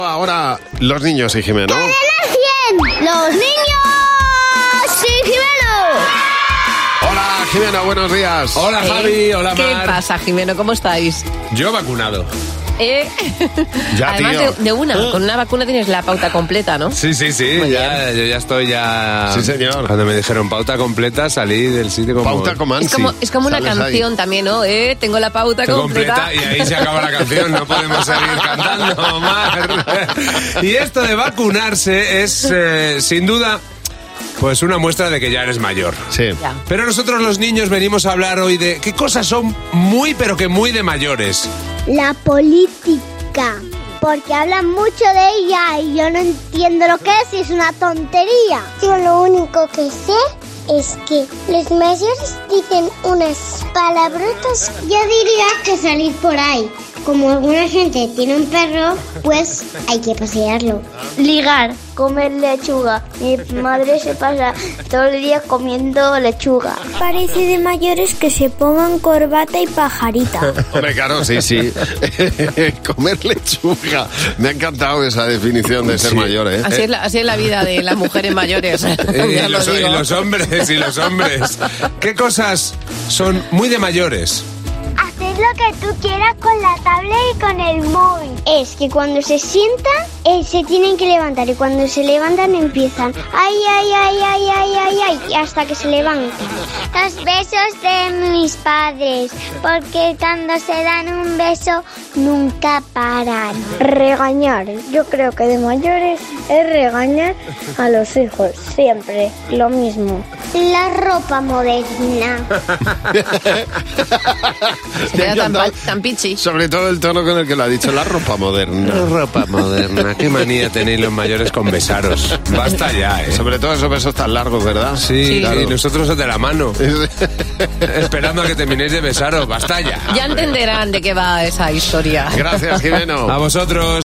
Ahora, los niños y Jimeno. ¡Cadena 100! ¡Los niños y Jimeno! Hola, Jimeno, buenos días. Hola, Javi, hola, Mar. ¿Qué pasa, Jimeno? ¿Cómo estáis? Yo vacunado. Ya, Además, tío. con una vacuna tienes la pauta completa, ¿no? Sí, Muy yo ya estoy ya... Sí, señor. Cuando me dijeron pauta completa, salí del sitio como... Pauta Comansi. Es como una Sales canción ahí. también, ¿no? Tengo la pauta completa y ahí se acaba la canción, no podemos seguir cantando, Mar. Y esto de vacunarse es, sin duda, pues una muestra de que ya eres mayor. Sí. Ya. Pero nosotros los niños venimos a hablar hoy de qué cosas son muy, pero que muy de mayores. La política. Porque hablan mucho de ella y yo no entiendo lo que es y es una tontería. Yo lo único que sé es que los mayores dicen unas palabrotas. Yo diría que salir por ahí. Como alguna gente tiene un perro, pues hay que pasearlo. Ligar, comer lechuga. Mi madre se pasa todo el día comiendo lechuga. Parece de mayores que se pongan corbata y pajarita. Hombre, claro, sí. Comer lechuga. Me ha encantado esa definición de ser Sí. mayor, ¿eh? Así es la vida de las mujeres mayores. Y Ya lo los digo. hombres. ¿Qué cosas son muy de mayores? Hacer lo que tú quieras con la tablet y con el móvil. Es que cuando se sientan, se tienen que levantar y cuando se levantan empiezan ay, y hasta que se levantan. Los besos de mis padres, porque cuando se dan un beso nunca paran. Regañar. Yo creo que de mayores es regañar a los hijos, siempre lo mismo. La ropa moderna. Me ha Era encantado. tan pichi. Sobre todo el tono con el que lo ha dicho, la ropa moderna. Ropa moderna. Qué manía tenéis los mayores con besaros. Basta ya, ¿eh? Sobre todo esos besos tan largos, ¿verdad? Sí, claro. y nosotros de la mano, esperando a que terminéis de besaros. Basta ya. Ya entenderán de qué va esa historia. Gracias, Jimeno. A vosotros.